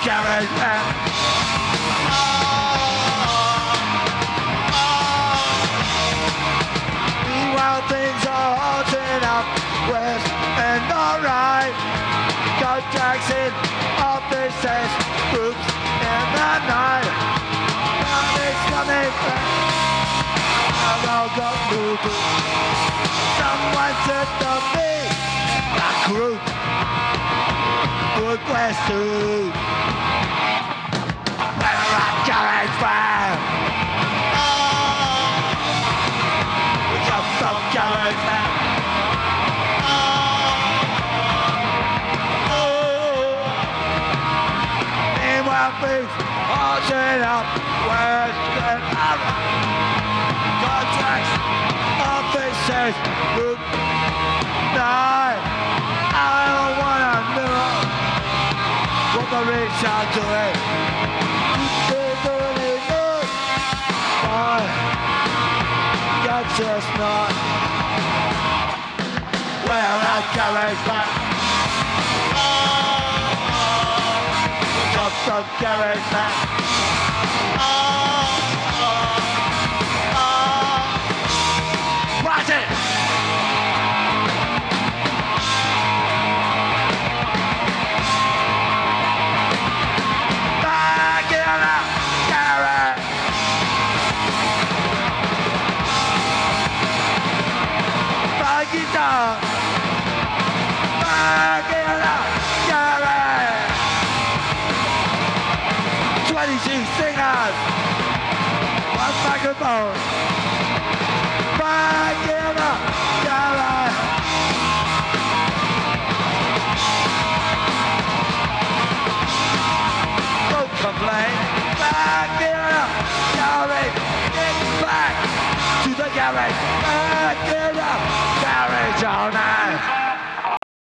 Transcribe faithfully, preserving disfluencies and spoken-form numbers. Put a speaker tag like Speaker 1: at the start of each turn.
Speaker 1: garage band. Meanwhile, things are haunting up west and alright. Contracts in offices, groups in the night. Money's coming back. I've all got moving. Someone said to me, a group would west to where a garage band. We come from garage band. Meanwhile, things all set up west and alright. Contracts, offices, group, night. I don't wanna know what the rich are doing. They're doing it good, but that's just not where I carry back. Just don't carry back. Watch it! Back in the garage. Back it down. Back in the garage. Twenty-two singers. One microphone. Back in the garage. Don't complain. Back in the garage. Get back to the garage. Back in the garage all night.